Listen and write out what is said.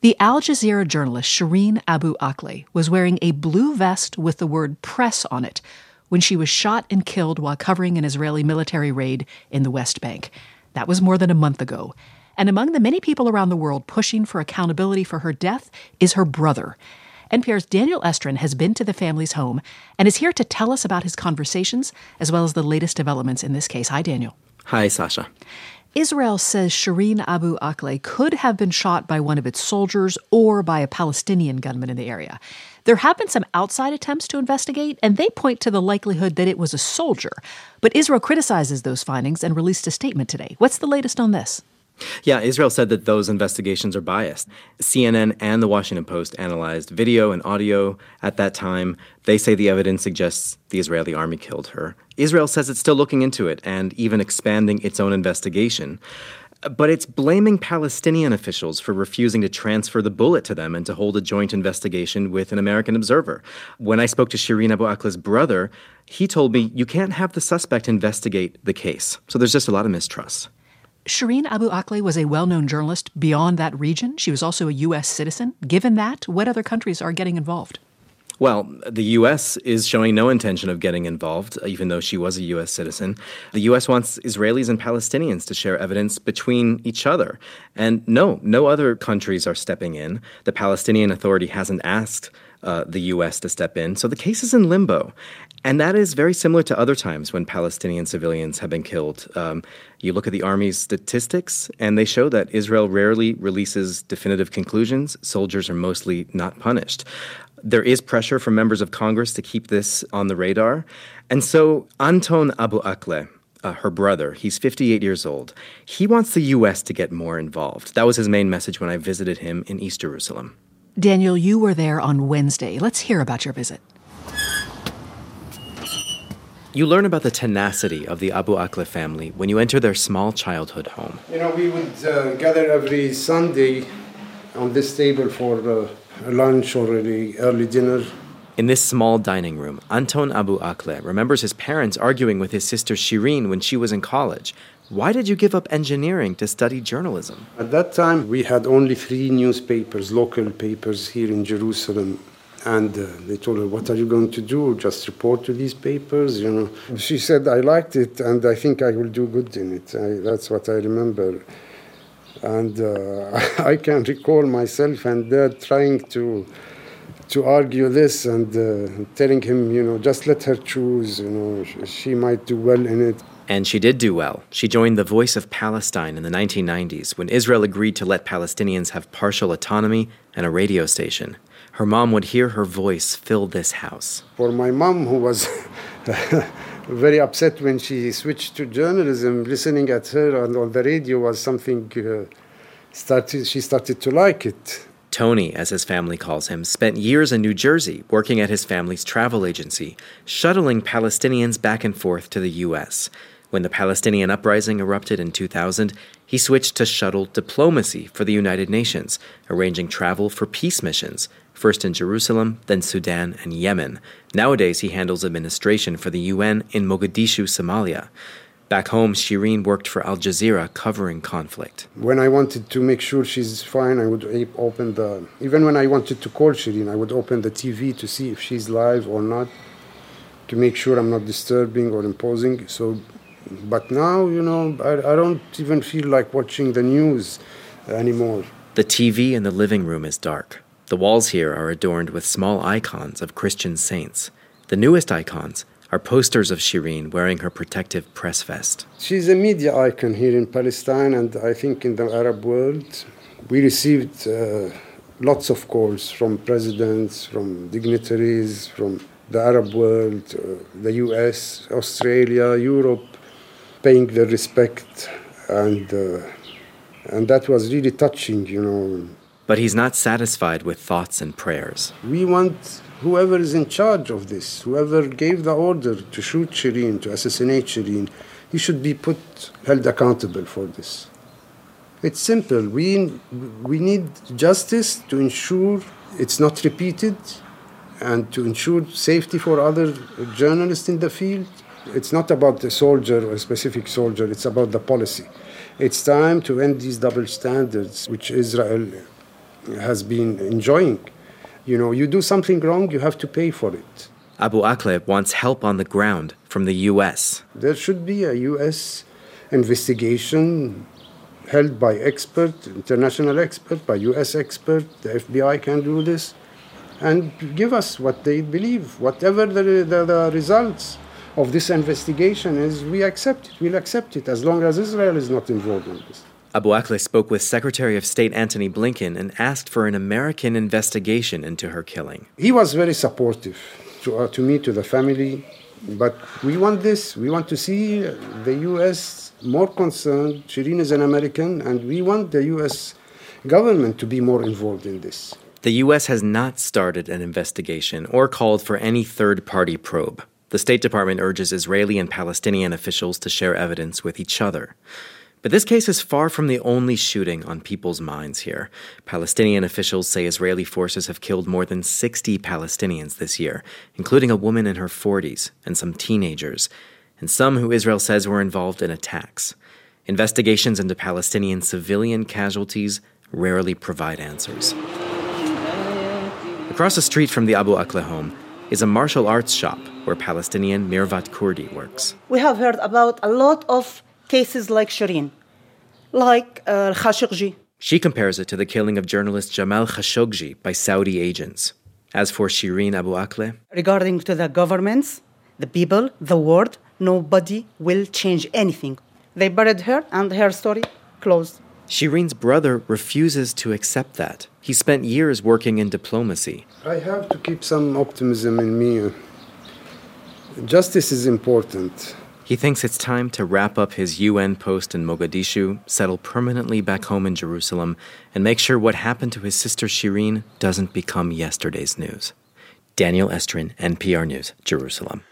The Al Jazeera journalist Shireen Abu Akleh was wearing a blue vest with the word press on it when she was shot and killed while covering an Israeli military raid in the West Bank. That was more than a month ago. And among the many people around the world pushing for accountability for her death is her brother. NPR's Daniel Estrin has been to the family's home and is here to tell us about his conversations as well as the latest developments in this case. Hi, Daniel. Hi, Sasha. Israel says Shireen Abu Akleh could have been shot by one of its soldiers or by a Palestinian gunman in the area. There have been some outside attempts to investigate, and they point to the likelihood that it was a soldier. But Israel criticizes those findings and released a statement today. What's the latest on this? Yeah, Israel said that those investigations are biased. CNN and the Washington Post analyzed video and audio at that time. They say the evidence suggests the Israeli army killed her. Israel says it's still looking into it and even expanding its own investigation. But it's blaming Palestinian officials for refusing to transfer the bullet to them and to hold a joint investigation with an American observer. When I spoke to Shireen Abu Akleh's brother, he told me you can't have the suspect investigate the case. So there's just a lot of mistrust. Shireen Abu Akleh was a well-known journalist beyond that region. She was also a U.S. citizen. Given that, what other countries are getting involved? Well, the U.S. is showing no intention of getting involved, even though she was a U.S. citizen. The U.S. wants Israelis and Palestinians to share evidence between each other. And no other countries are stepping in. The Palestinian Authority hasn't asked the U.S. to step in. So the case is in limbo. And that is very similar to other times when Palestinian civilians have been killed. You look at the Army's statistics, and they show that Israel rarely releases definitive conclusions. Soldiers are mostly not punished. There is pressure from members of Congress to keep this on the radar. And so Anton Abu Akleh, her brother, he's 58 years old. He wants the U.S. to get more involved. That was his main message when I visited him in East Jerusalem. Daniel, you were there on Wednesday. Let's hear about your visit. You learn about the tenacity of the Abu Akleh family when you enter their small childhood home. We would gather every Sunday on this table for lunch or early dinner. In this small dining room, Anton Abu Akleh remembers his parents arguing with his sister Shireen when she was in college. Why did you give up engineering to study journalism? At that time, we had only 3 newspapers, local papers here in Jerusalem. And they told her, what are you going to do? Just report to these papers, She said, I liked it, and I think I will do good in it. That's what I remember. And I can recall myself and Dad trying to argue this and telling him, just let her choose, she might do well in it. And she did do well. She joined the Voice of Palestine in the 1990s when Israel agreed to let Palestinians have partial autonomy and a radio station. Her mom would hear her voice fill this house. For my mom, who was very upset when she switched to journalism, listening at her on the radio was something she started to like it. Tony, as his family calls him, spent years in New Jersey working at his family's travel agency, shuttling Palestinians back and forth to the U.S. When the Palestinian uprising erupted in 2000, he switched to shuttle diplomacy for the United Nations, arranging travel for peace missions, first in Jerusalem, then Sudan and Yemen. Nowadays, he handles administration for the UN in Mogadishu, Somalia. Back home, Shireen worked for Al Jazeera covering conflict. When I wanted to make sure she's fine, I would open even when I wanted to call Shireen, I would open the TV to see if she's live or not, to make sure I'm not disturbing or imposing. But now, I don't even feel like watching the news anymore. The TV in the living room is dark. The walls here are adorned with small icons of Christian saints. The newest icons are posters of Shireen wearing her protective press vest. She's a media icon here in Palestine and I think in the Arab world. We received lots of calls from presidents, from dignitaries, from the Arab world, the US, Australia, Europe, paying their respect, and that was really touching, But he's not satisfied with thoughts and prayers. We want whoever is in charge of this, whoever gave the order to shoot Shireen, to assassinate Shireen, he should be held accountable for this. It's simple. We need justice to ensure it's not repeated and to ensure safety for other journalists in the field. It's not about a soldier or a specific soldier, it's about the policy. It's time to end these double standards which Israel has been enjoying. You know, you do something wrong, you have to pay for it. Abu Akleh wants help on the ground from the U.S. There should be a U.S. investigation held by expert, international expert, by U.S. expert. The FBI can do this and give us what they believe. Whatever the results of this investigation is, we accept it. We'll accept it as long as Israel is not involved in this. Abu Akleh spoke with Secretary of State Antony Blinken and asked for an American investigation into her killing. He was very supportive to me, to the family. But we want this. We want to see the U.S. more concerned. Shireen is an American, and we want the U.S. government to be more involved in this. The U.S. has not started an investigation or called for any third-party probe. The State Department urges Israeli and Palestinian officials to share evidence with each other. But this case is far from the only shooting on people's minds here. Palestinian officials say Israeli forces have killed more than 60 Palestinians this year, including a woman in her 40s and some teenagers, and some who Israel says were involved in attacks. Investigations into Palestinian civilian casualties rarely provide answers. Across the street from the Abu Akleh home is a martial arts shop where Palestinian Mirvat Kurdi works. We have heard about a lot of cases like Shireen, like Khashoggi. She compares it to the killing of journalist Jamal Khashoggi by Saudi agents. As for Shireen Abu Akleh, regarding to the governments, the people, the world, nobody will change anything. They buried her and her story closed. Shireen's brother refuses to accept that. He spent years working in diplomacy. I have to keep some optimism in me. Justice is important. He thinks it's time to wrap up his UN post in Mogadishu, settle permanently back home in Jerusalem, and make sure what happened to his sister Shireen doesn't become yesterday's news. Daniel Estrin, NPR News, Jerusalem.